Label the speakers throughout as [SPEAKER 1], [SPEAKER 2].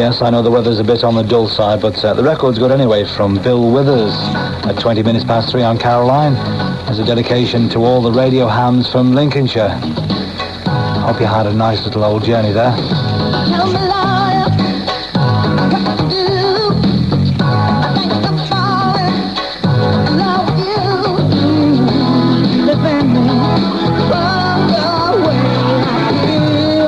[SPEAKER 1] Yes, I know the weather's a bit on the dull side, but the record's good anyway from Bill Withers at 20 minutes past 3 on Caroline as a dedication to all the radio hams from Lincolnshire. Hope you had a nice little old journey there.
[SPEAKER 2] Tell me, lawyer, what to do? I think I'm falling in love with you. Living me from the way I feel.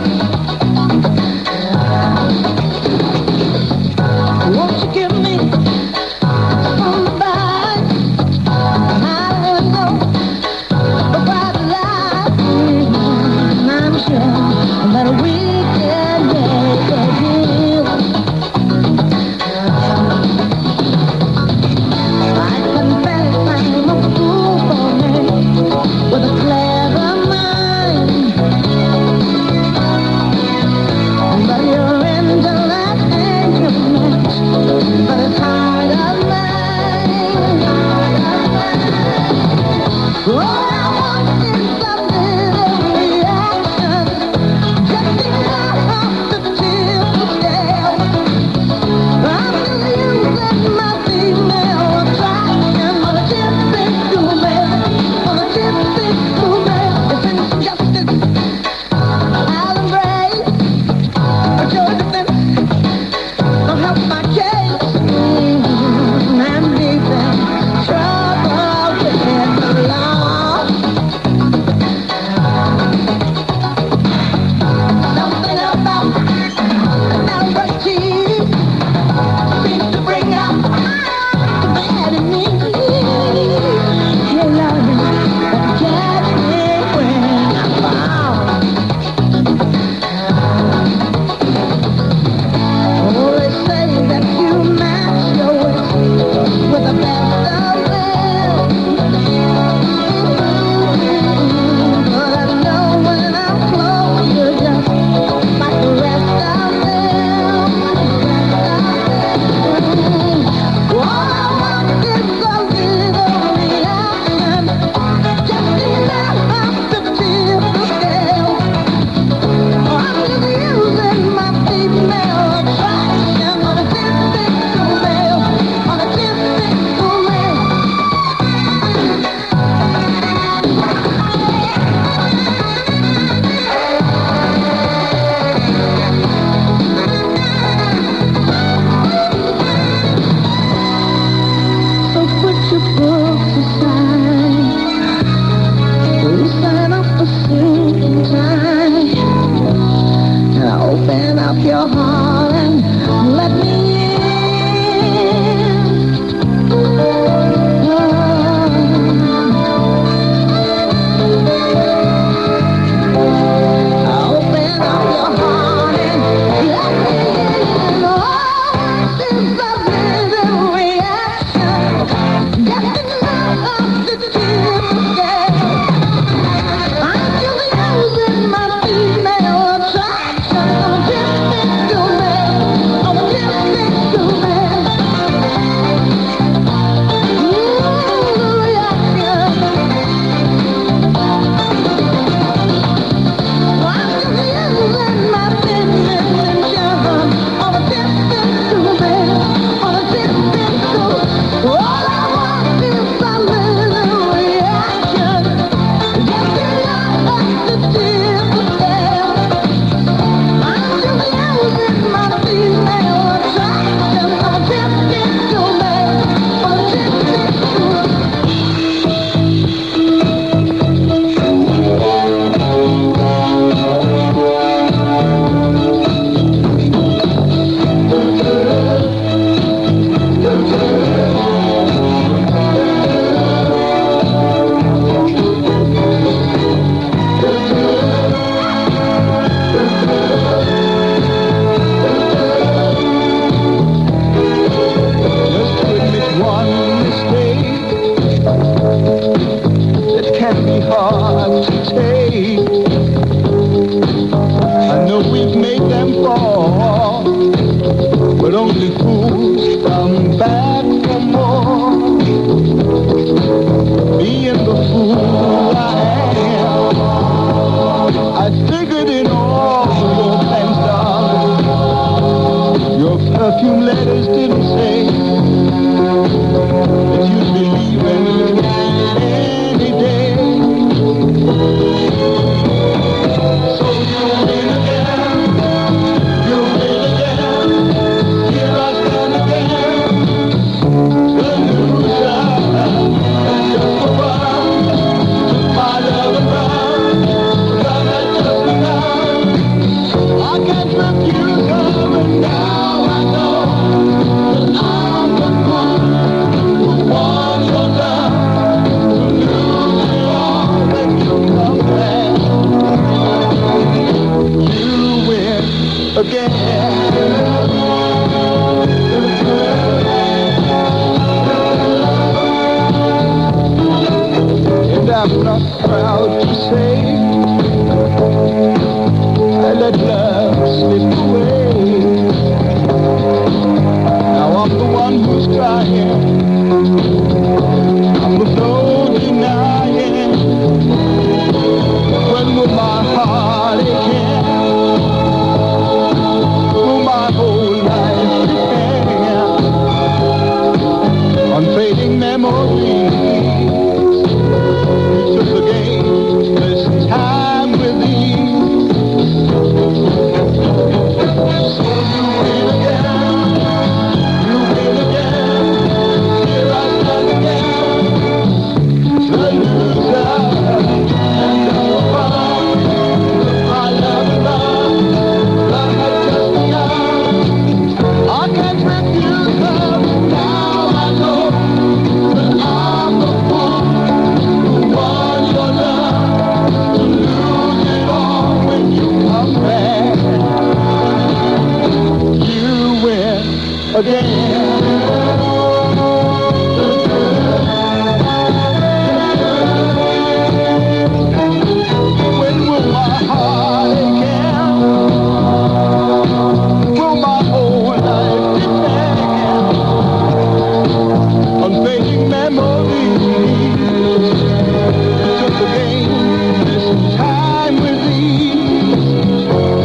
[SPEAKER 2] Won't you give me some advice? How to know about life? I'm sure that we can make a deal. I confess I'm a fool for me with a clever mind. But your intellect ain't your match, but it's hard of mine. All I want is a little reaction, just enough to tip the scale. I'm just using my female attraction on a typical man, on a typical man. It's injustice I'll embrace, but your defense don't help my case. I'm deep in trouble with the law. Something about melody seems to bring out the bad in me. Hey, love, catch me when I fall. Oh, they say that you match your wits with the best of them. But I know when I'm close, you're just like the rest of them. All I want is a little reaction, just enough to tip the scale. I'm just using my female attraction on a typical male, on a typical male. So put your books aside, loosen up the sinking tide, and open up your heart and let me in. Open up your heart and let me in. Oh, this is a little reaction, just enough to tip the scale. I'm just using my female attraction on a typical man, on a typical man. Reaction. I'm just using my female attraction on a typical man, on a typical. All I want is a little reaction, just enough to tip the scale. I'm just using my female attraction on a typical man, on a typical.
[SPEAKER 3] Just to admit one mistake that can be hard to take. I know we've made them fall, but only fools come back for more. Being the fool I am, I figured in all your plans, darling, your When will my heart again? Will my whole life depend on fading memories? Just again this time with thee.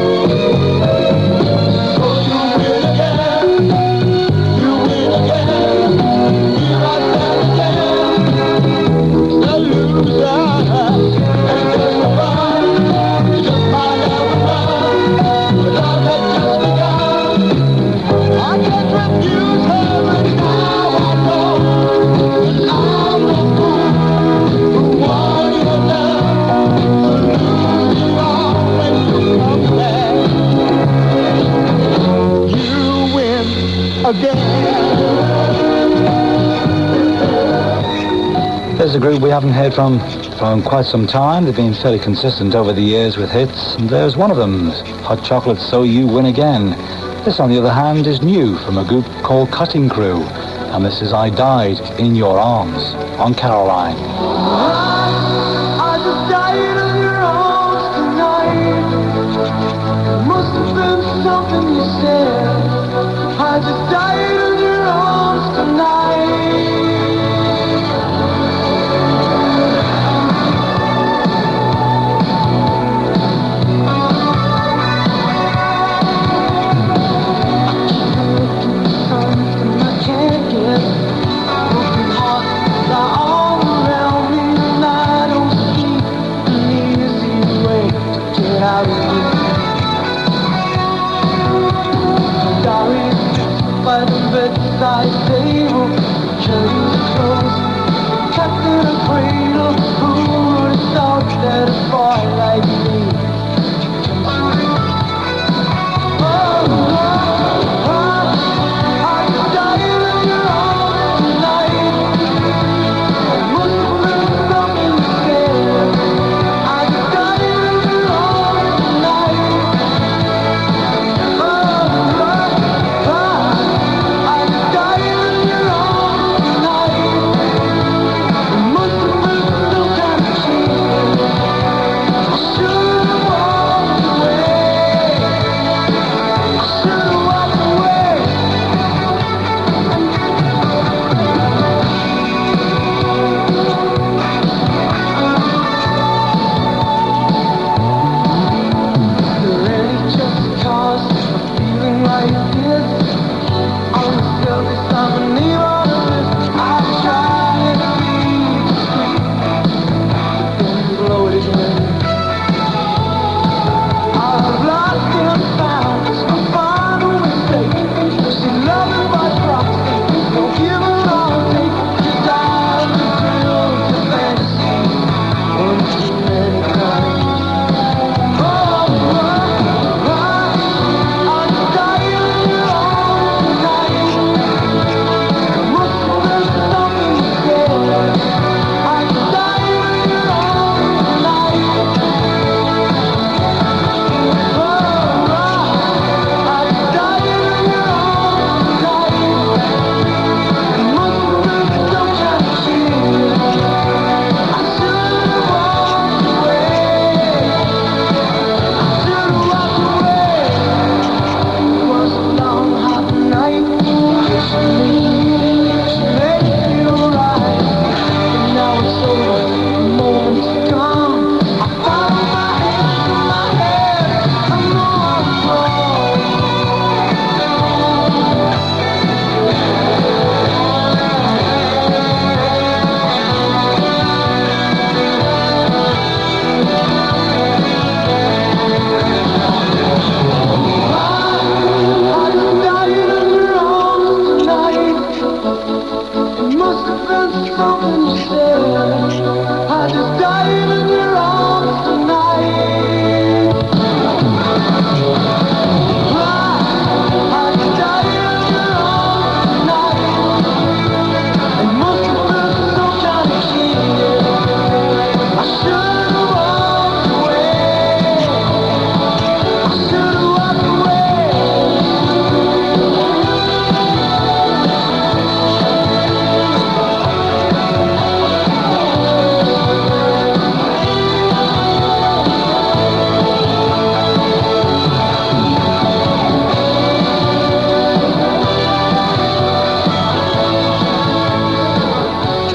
[SPEAKER 3] So you win again, you win again. Here I stand again, the loser. And just the fun, just my love and love, the love that just begun. I can't refuse her, and now I know that I'm the fool who wanted her love. So lose you all when you come back. You win again.
[SPEAKER 1] There's a group we haven't heard from quite some time. They've been fairly consistent over the years with hits. And there's one of them, Hot Chocolate, So You Win Again. This, on the other hand, is new from a group called Cutting Crew. And this is I Died in Your Arms on Caroline.
[SPEAKER 2] I just died in your arms tonight. Must have been something you said. I just died in your arms tonight. Something I can't get. Broken hearts are all around me, and I don't see an easy way to get out of here. Diary sits by the bedside table, curtains closed, kept in a cradle. Who would have thought that a boy like me? I just died in your arms tonight. Must have been something you said. I just died in your arms tonight. I just died in your arms tonight. Must have been some kind of cheating. I should have walked away. I should have walked away. Is there any just cause for feeling like this? I'm selfish, I'm a need all of this. I try to be discreet, then blow it again. I've lost and found, it's my final mistake. She loves me by proxy, don't give her all take. She died the thrills of fantasy, one too many times. I just died in your arms tonight.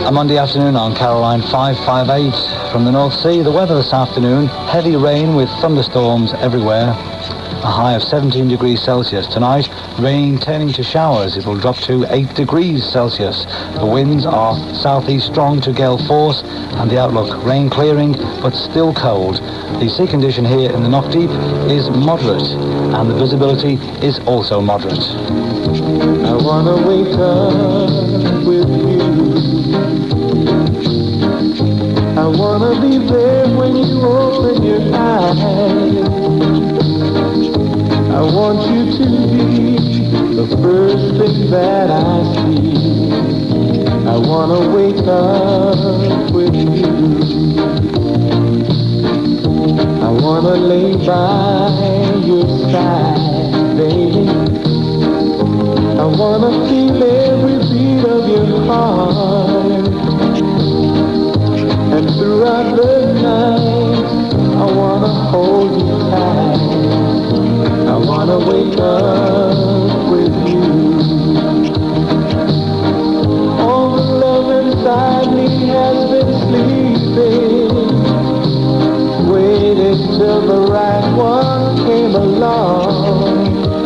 [SPEAKER 1] A Monday afternoon on Caroline 558 from the North Sea. The weather this afternoon, heavy rain with thunderstorms everywhere. A high of 17 degrees Celsius. Tonight, rain turning to showers. It will drop to 8 degrees Celsius. The winds are southeast strong to gale force, and the outlook, rain clearing, but still cold. The sea condition here in the Knock Deep is moderate, and the visibility is also moderate.
[SPEAKER 3] I wanna wake up with you. I wanna be there when you open your eyes. I want you to be the first thing that I see. I wanna wake up with you. I wanna lay by your side, baby. I wanna feel every beat of your heart. And throughout the night, I wanna hold you tight. I wanna wake up with you. All the love inside me has been sleeping, waiting till the right one came along.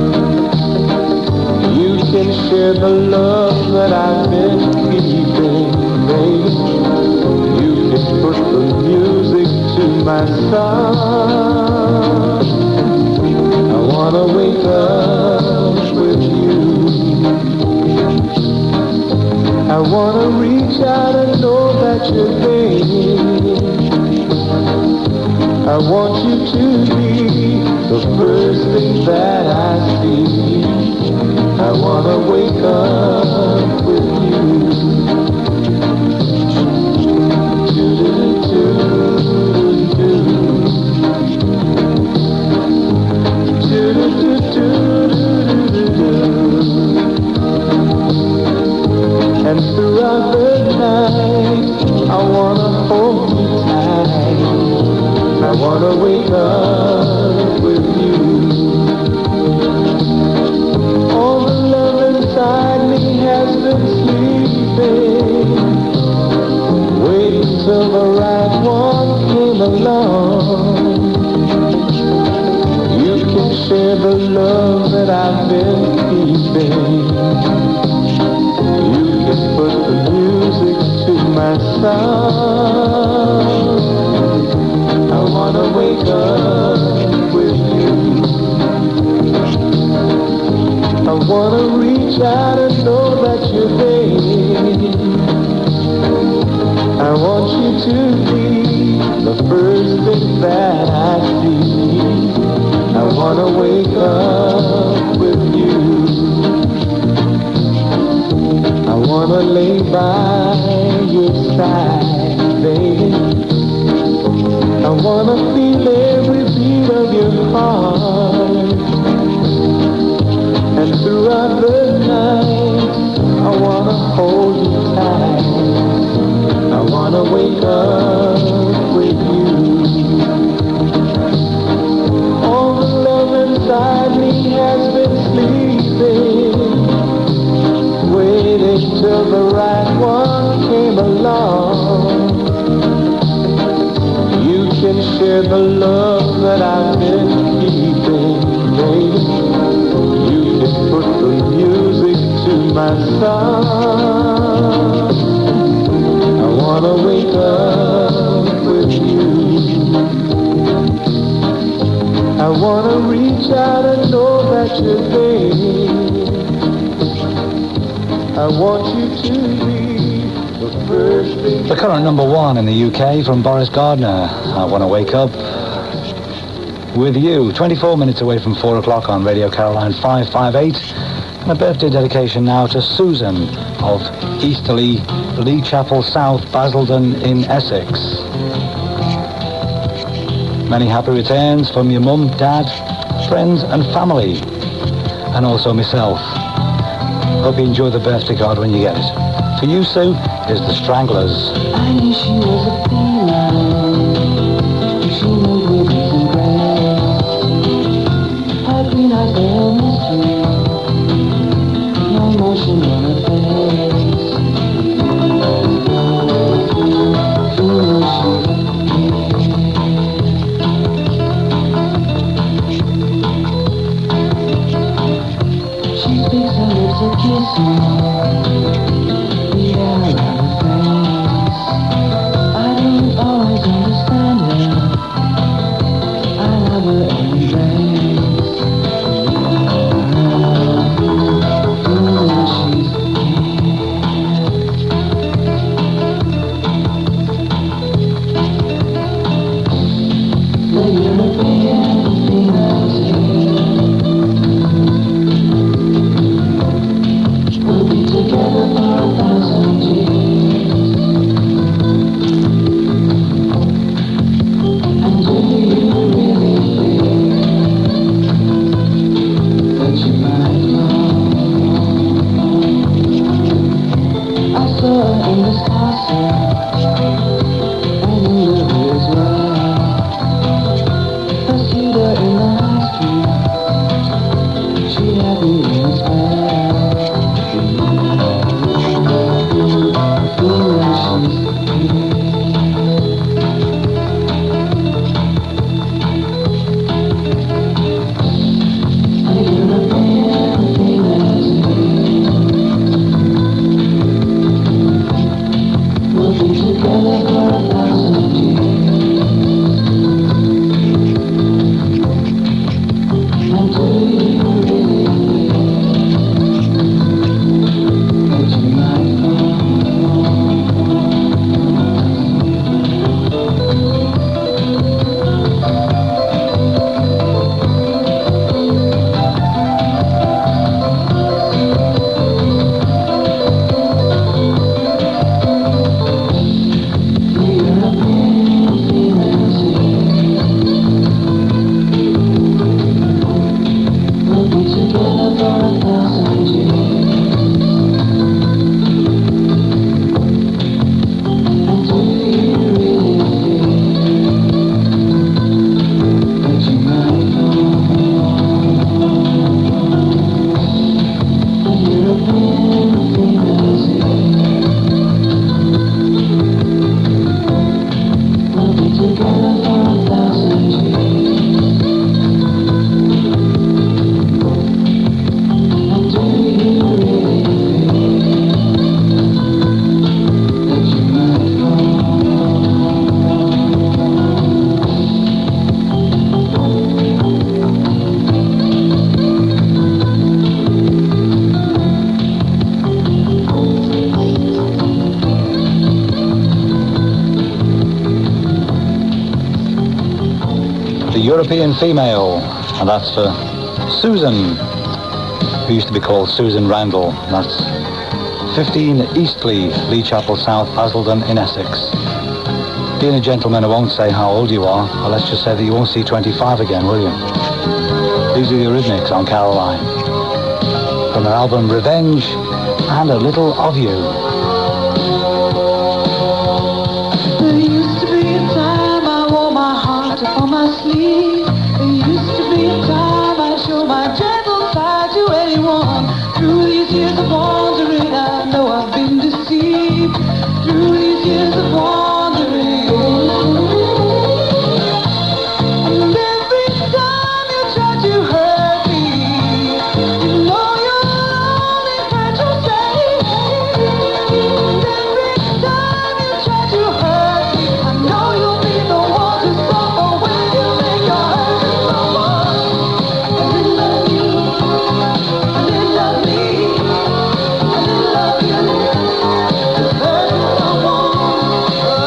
[SPEAKER 3] You can share the love that I've been keeping, baby. You can put the music to my song. I wanna wake up with you. I wanna reach out and know that you're there. I want you to be the first thing that I see. I wanna wake up with you. And throughout the night, I wanna hold you tight. I wanna wake up with you. All the love inside me has been sleeping, waiting till the right one came along. You can share the love that I've been keeping. You can put the music to my song. I wanna wake up with you. I wanna reach out and know that you're there. I want you to be the first thing that I see. I wanna wake up with you. I wanna lay by your side, baby. I wanna feel every beat of your heart. And throughout the night, I wanna hold you tight. I wanna wake up with you. All the love inside me has been sleeping, waiting till the right one came along. You can share the love that I've been keeping, baby. You can put the music to my song. I wanna wake up with you. I wanna reach out and know that you're there. I want you to be the first thing.
[SPEAKER 1] The current number one in the UK from Boris Gardner. I want to wake up with you. 24 minutes away from 4 o'clock on Radio Caroline 558. And a birthday dedication now to Susan of Easterly, Lee Chapel South, Basildon in Essex. Many happy returns from your mum, dad, friends and family. And also myself. Hope you enjoy the birthday card when you get it. For you, Sue, is the Stranglers.
[SPEAKER 2] I knew she was a female. She moved with reason grace. Her green eyes veil mystery. No emotion on her face.
[SPEAKER 1] European Female, and that's for Susan, who used to be called Susan Randall. That's 15 Eastleigh, Lee Chapel South, Basildon in Essex. Being a gentleman, I won't say how old you are, but let's just say that you won't see 25 again, will you? These are the Eurythmics on Caroline, from their album Revenge and A Little of You.
[SPEAKER 2] There used to be a time I wore my heart upon my sleeve. There used to be a time I showed my gentle side to anyone. Through these years of wandering, I know I've been deceived. Through these years of wandering, and every time you try to hurt me, you know you're only hurt yourself. And every time you try to hurt me, I know you'll be the one to suffer when you make your hurt someone. I didn't love you, I didn't love me, I didn't love you. Just hurt someone.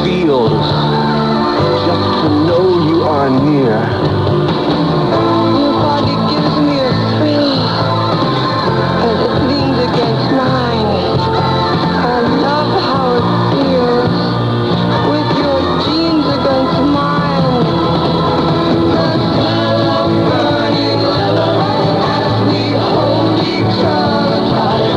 [SPEAKER 3] feels just to know you are near.
[SPEAKER 2] Your body gives me a thrill as it leans against mine. I love how it feels with your jeans against mine. The smell of burning leather as we hold each other tight.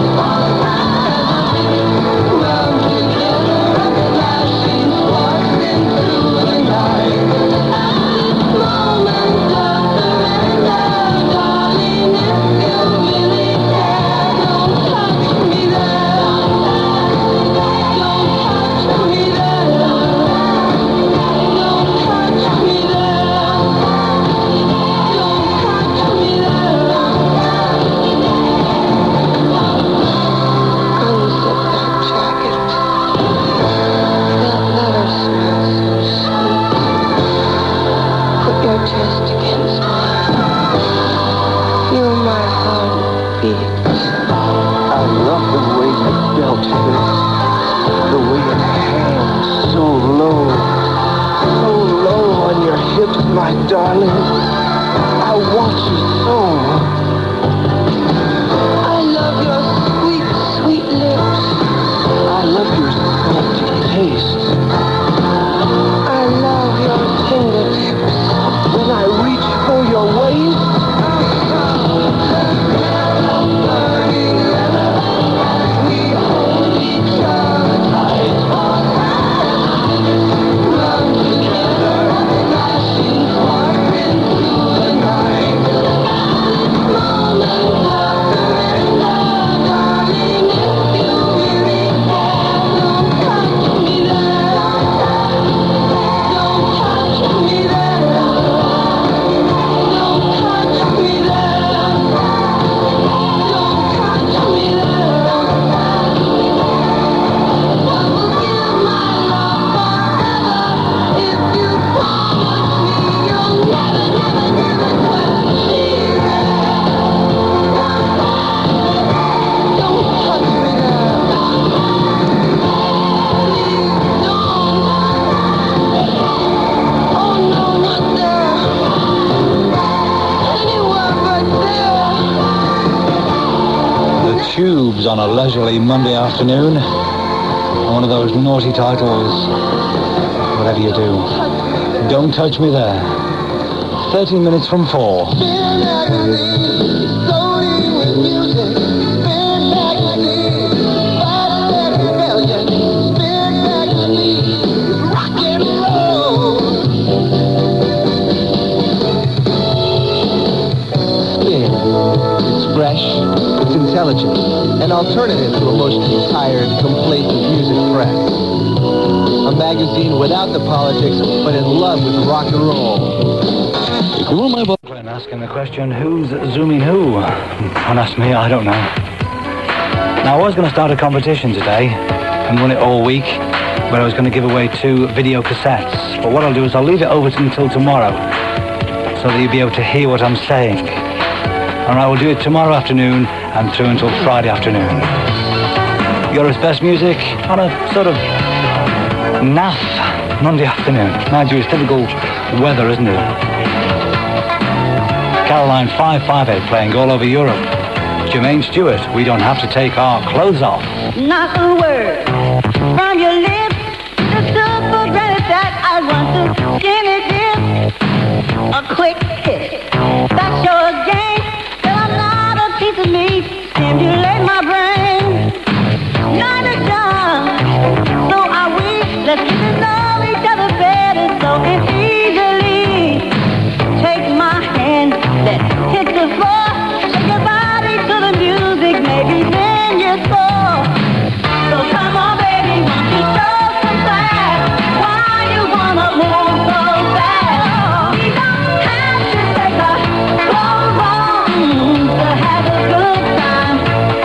[SPEAKER 2] Round together, flashing sparks into the night. Moment of surrender, darling, if you really care, don't touch me there. Don't touch me there. Don't touch me there. Don't touch me there. Unzip that jacket. That letter smells so sweet. Put your chest against mine. Feel my heartbeat.
[SPEAKER 3] I love the way your belt fits, the way it hangs so low on your hips, my darling. I want you so.
[SPEAKER 2] I love your sweet, sweet lips.
[SPEAKER 3] I love your salty taste.
[SPEAKER 2] I love your fingertips.
[SPEAKER 3] When I reach for your waist,
[SPEAKER 2] Burning leather as we hold each other tight. Run together, flashing sparks into the night. Moment of surrender, darling, if you really care, don't touch me there. Don't touch me there. Don't touch me there. Don't touch me there. I will give my love forever if you promise me you'll never, never, never touch me there. Don't touch me there. Please don't. Oh no, not there. Anywhere but there.
[SPEAKER 1] The Tubes on a leisurely Monday afternoon. One of those naughty titles. Whatever you do, don't touch me there. 13 minutes from 4.
[SPEAKER 2] Spin magazine, loading with music. Spin magazine, violent rebellion. Spin magazine, rock and roll.
[SPEAKER 3] spin. It's fresh, it's intelligent, an alternative to emotionally tired, complacent music press. A magazine without the politics, but in love with rock and roll.
[SPEAKER 1] Will my boyfriend asking the question, who's zooming who? Don't ask me, I don't know. Now, I was going to start a competition today and run it all week, where I was going to give away 2 video cassettes. But what I'll do is I'll leave it over until tomorrow, so that you'll be able to hear what I'm saying. And I will do it tomorrow afternoon and through until Friday afternoon. Europe's best music on a sort of naff Monday afternoon. Mind you, it's typical weather, isn't it? Caroline 558 playing all over Europe. Jermaine Stewart, we don't have to take our clothes off.
[SPEAKER 2] Not a word from your lips. Just took for granted that I want to give it this. A quick hit. That's your game. Till I'm not a piece of meat. Stimulate my brain. Not a job. So are we. Let's get to know each other better so and easily. Take my hand. Let's hit the floor. Shake your body to the music. Maybe then you're sore. So come on, baby, won't you show some class? Why you wanna move so fast? We don't have to take our clothes off to have a good time.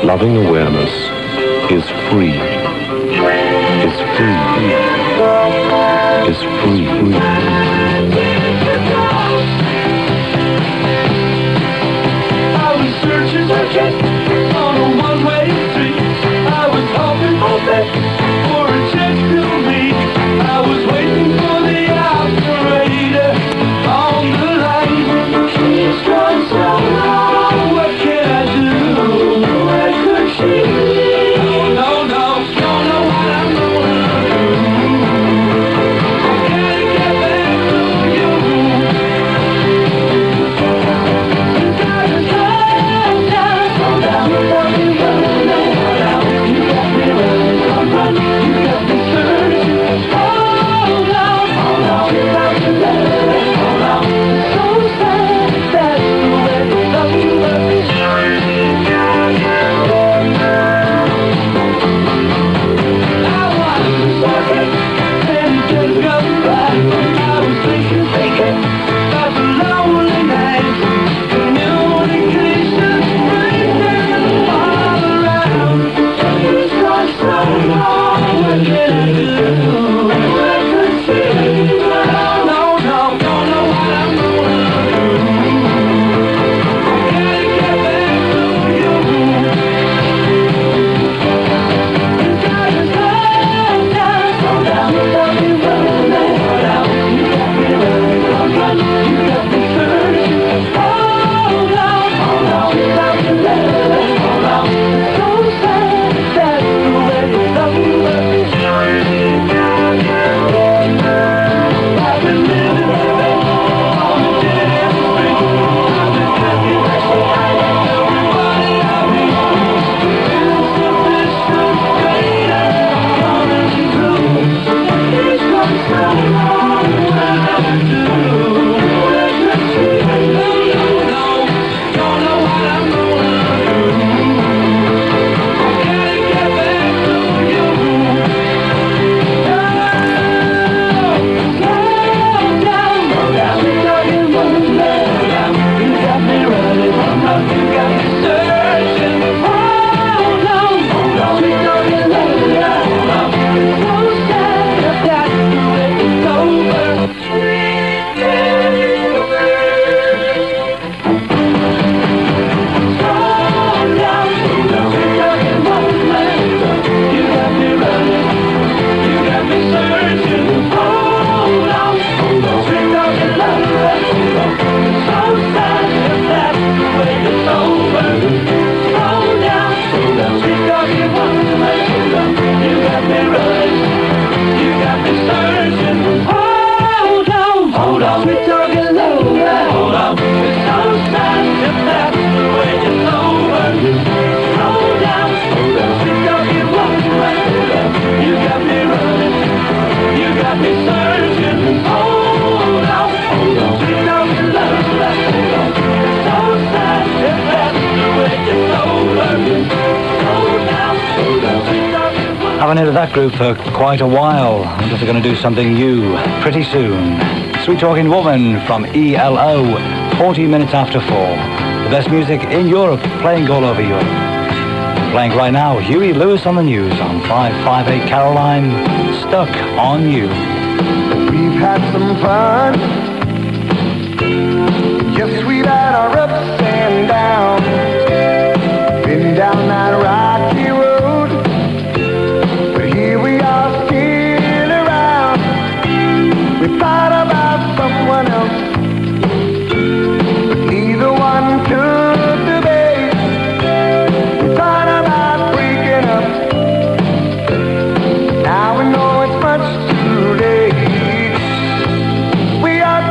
[SPEAKER 4] Loving awareness is free. Is free. Is free.
[SPEAKER 3] I was searching on a one-way street. I was hoping for a chance to meet. I was waiting for the operator on the line. She's gone so long. What can I do? Where could she be? No, don't know what I'm gonna do. Gotta get back to you. Gotta slow down. You got me running. You got me running. You got me searching. Hold on. You got me running. So sad, that's the way love you. I was walking and just got by. I was thinking about the lonely nights, communication breaking all around. It's gone so long, what can I do? Where could she be? No, don't know what I'm gonna do. Gotta get back to you. Gotta slow down. You got me running. You got me running. You got me searching. Hold on. You got me running. So sad, that's the way love you. I've been living on a dead end street. I've been thinking everybody I meet. Insufficient data coming through. It's gone so long, what do I do? Where could she be? No, don't know what I'm gonna do. Gotta get back to you. Slow down. You got me running. You got me running. You got me searching. Hold on. We don't get love. It's so sad that that's the way it's over. Slow down. You got me running. You got me searching. Hold on. We don't get love. It's so sad that that's the way it's over. Slow down. We don't get running. You got me running. You got me searching. Hold on. We don't get love. It's so sad that that's the way it's over. Slow down. We don't get running. You got me running. You got me searching. Hold on. We don't get love. It's so sad that that's the way it's over. Slow down. We don't get
[SPEAKER 1] Haven't heard of that group for quite a while. I wonder if they're going to do something new pretty soon. Sweet Talking Woman from ELO, 40 minutes after 4. The best music in Europe, playing all over Europe. Playing right now, Huey Lewis on the news on 558 Caroline, Stuck on You.
[SPEAKER 5] We've had some fun. Yes, we've had our ups and downs. Been down that rocky road, but here we are still around. We thought about someone else, but neither one took the bait. We thought about breaking up. Now we know it's much too late. We are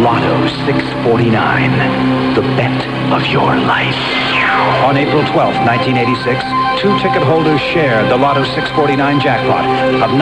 [SPEAKER 6] Lotto 649, the bet of your life. On April 12th, 1986, two ticket holders shared the Lotto 649 jackpot of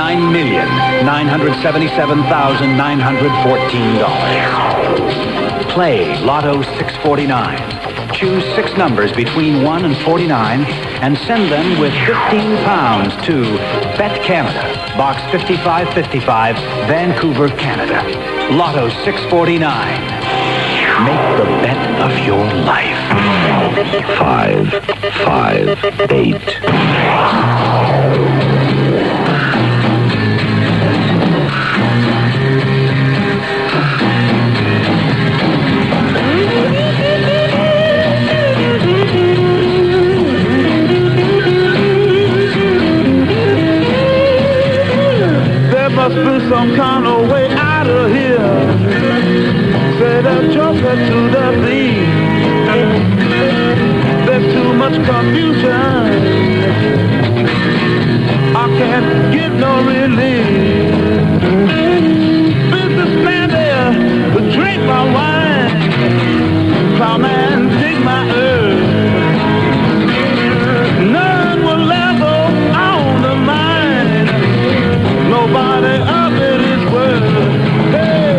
[SPEAKER 6] $9,977,914. Play Lotto 649. Choose 6 numbers between 1 and 49 and send them with £15 to Bet Canada, Box 5555, Vancouver, Canada. Lotto 649. Make the bet of your life.
[SPEAKER 4] 558.
[SPEAKER 3] There must be some kind of way out of here. Say the joker to the thief. There's too much confusion. I can't get no relief. Businessman there, drink my wine. Plowman, dig my earth. None will level on the mine. Nobody of it is worth. Hey.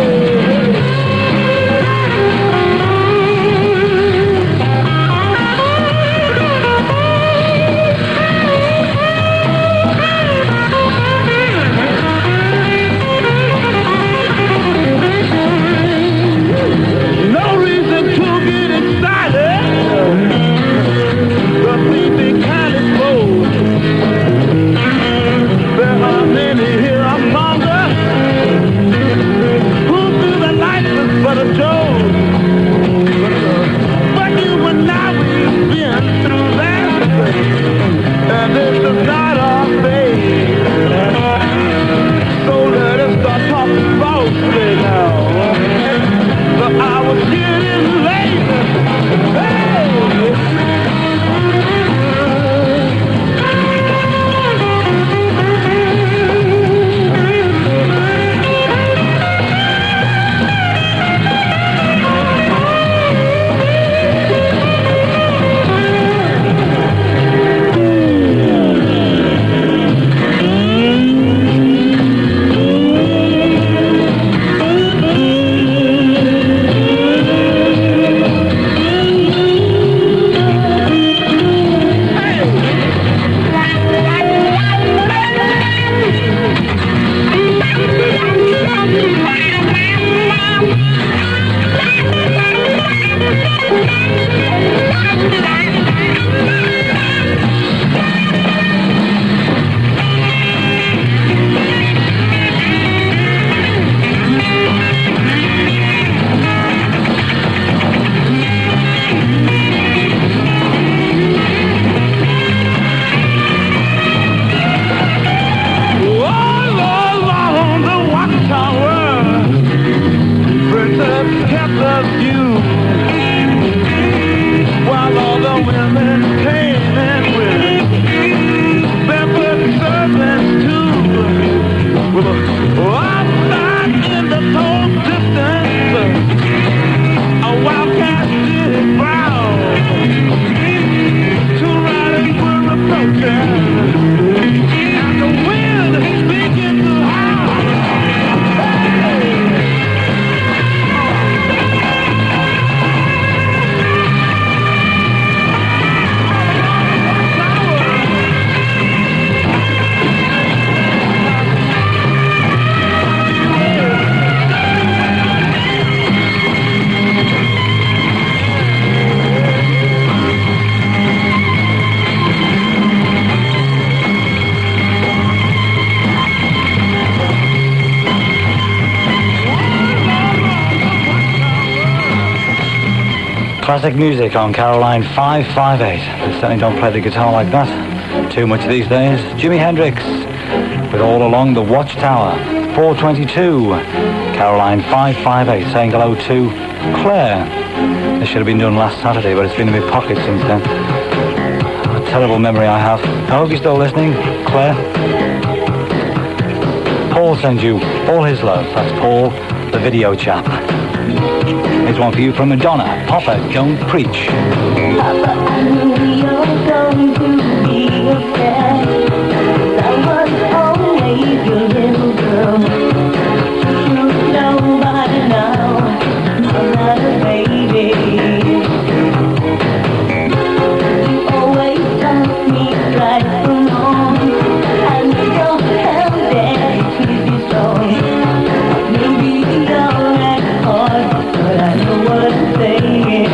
[SPEAKER 3] No reason to get excited. The thief be kind of bold. There are many here among us who do the lifeless but a joke. But you and I, we've been through that, and this is not our fate. So let us start talking falsely now. But I was getting late. Hey!
[SPEAKER 1] Classic music on Caroline 558. They certainly don't play the guitar like that too much these days. Jimi Hendrix with All Along the Watchtower. 4:22. Caroline 558 saying hello to Claire. This should have been done last Saturday, but it's been in my pocket since then. A terrible memory I have. I hope you're still listening, Claire. Paul sends you all his love. That's Paul, the video chap. Here's one for you from Madonna. Papa, don't preach.
[SPEAKER 2] Papa, I know you're going to be upset. I was always your little girl. You know by now I'm not a baby. You always tell me right from wrong, and you don't tell Daddy to be strong. Maybe you don't act hard, but I know what I'm saying.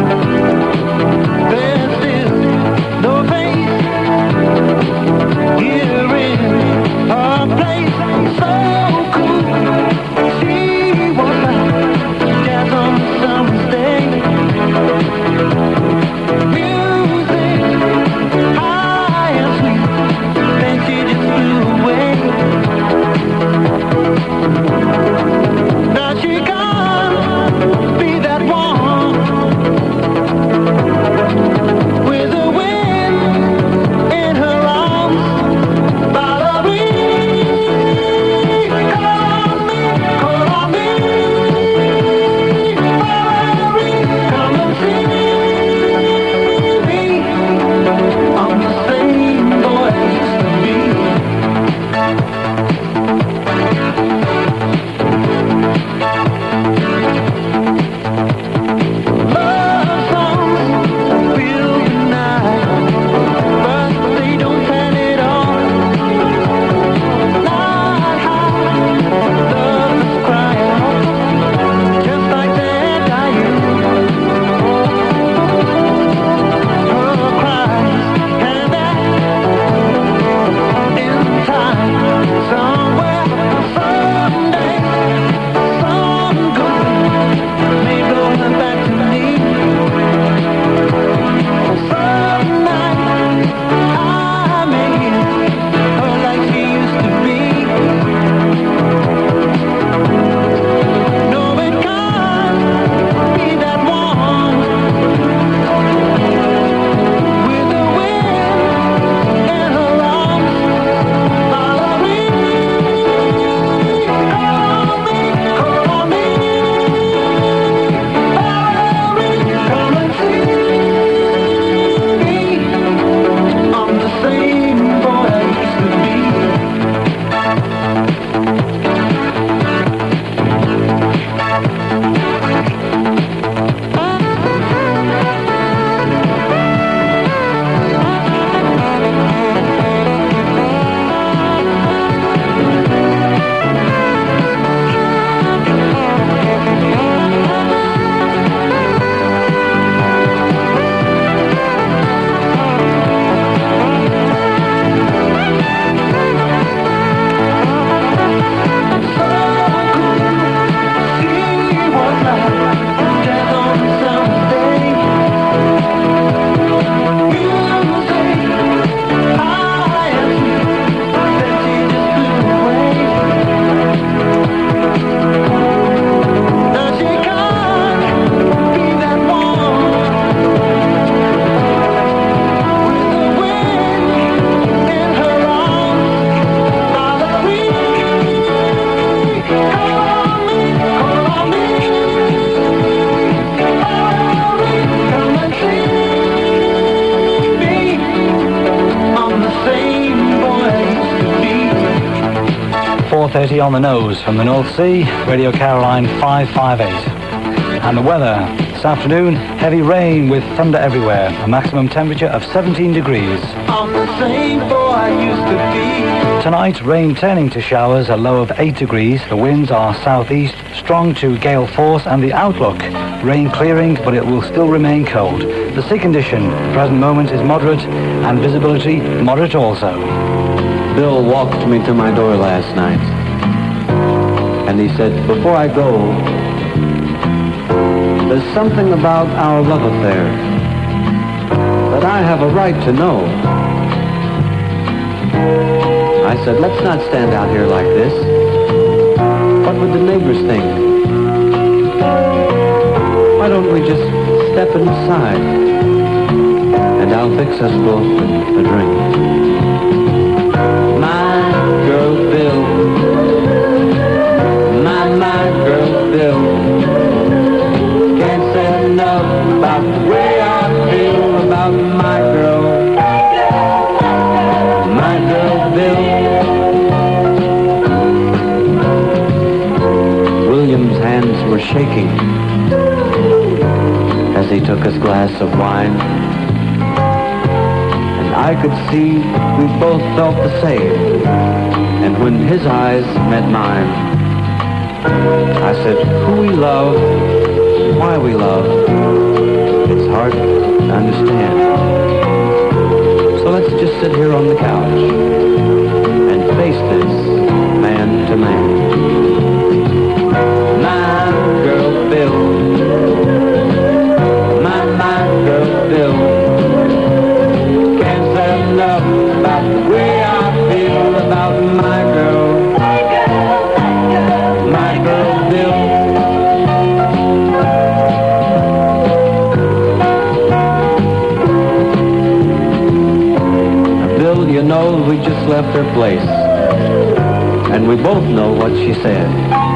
[SPEAKER 3] There's still no face
[SPEAKER 1] 4:30 on the nose from the North Sea, Radio Caroline 558. And the weather, this afternoon, heavy rain with thunder everywhere, a maximum temperature of 17 degrees.
[SPEAKER 3] I'm the same boy I used to be.
[SPEAKER 1] Tonight, rain turning to showers, a low of 8 degrees. The winds are southeast, strong to gale force, and the outlook, rain clearing, but it will still remain cold. The sea condition, present moment, is moderate, and visibility moderate also.
[SPEAKER 7] Bill walked me to my door last night, and he said, "Before I go, there's something about our love affair that I have a right to know." I said, "Let's not stand out here like this. What would the neighbors think? Why don't we just step inside, and I'll fix us both a drink." My girl Bill, my girl Bill, can't say enough about the way I feel about my girl Bill. William's hands were shaking as he took his glass of wine, and I could see we both felt the same. And when his eyes met mine, I said, "Who we love, why we love, it's hard to understand. So let's just sit here on the couch and face this man to man." My girl Bill, my girl Bill, can't say enough about the way I feel about my girl Bill. Bill, you know, we just left her place, and we both know what she said.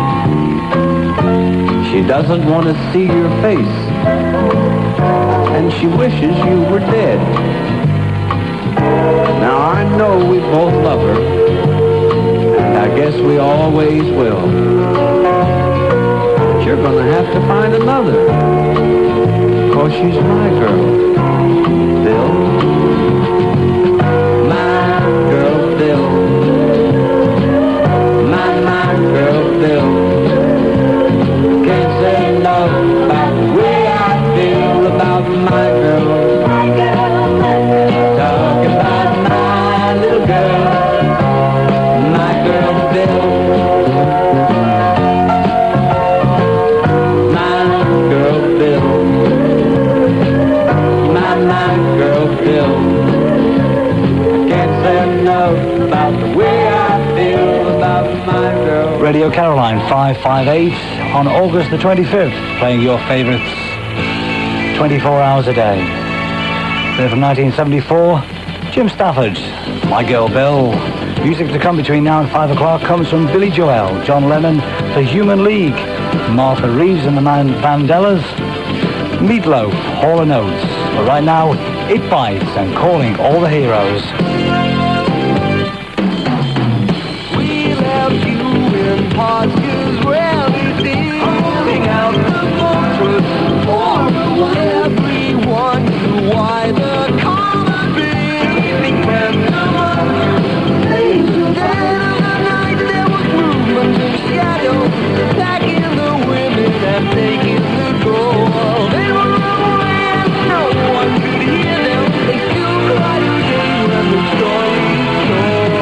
[SPEAKER 7] She doesn't want to see your face, and she wishes you were dead. Now I know we both love her, and I guess we always will. But you're gonna have to find another, 'cause she's my girl, Bill. My girl Bill, my girl Bill, can't say enough about the way I feel about my girl. Talk about my little girl, my girl Bill. My girl Bill, my girl Bill, can't say enough about the way I feel about my girl.
[SPEAKER 1] Radio Caroline 558 on August the 25th, playing your favourites 24 hours a day. There from 1974, Jim Stafford, My Girl Bill. Music to come between now and 5 o'clock comes from Billy Joel, John Lennon, The Human League, Martha Reeves and the Vandellas, Meatloaf, Hall & Oates. But right now, It Bites and Calling All the Heroes.
[SPEAKER 3] We left you in parts as well as holding out the fortress for everyone knew why the common being kept them up. Dead of the night there was movement and shadow, attacking the women and taking the gold. They were away and no one could hear them. They still cried again when the story told.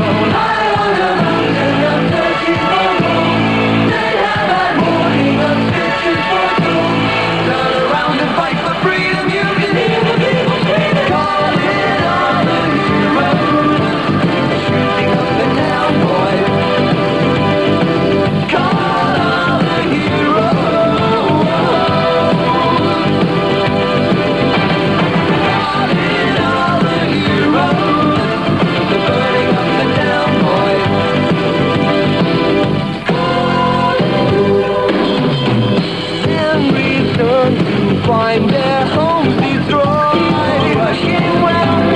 [SPEAKER 3] Find their homes destroyed, rushing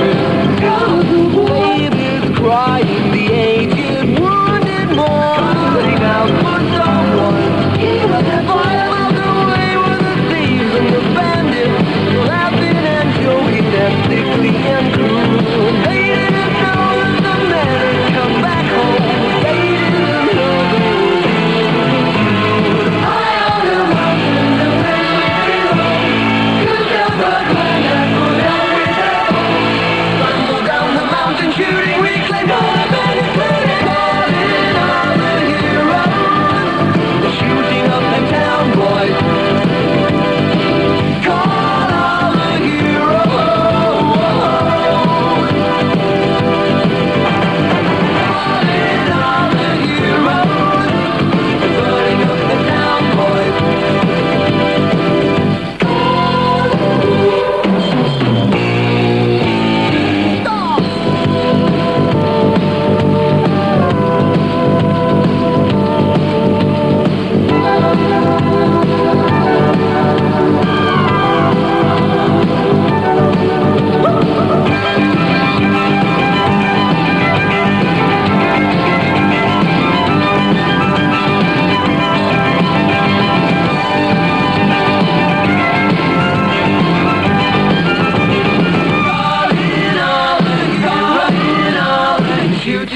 [SPEAKER 3] round, babies crying, the aged wounded mourn.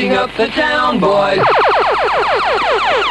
[SPEAKER 8] up the town, boys.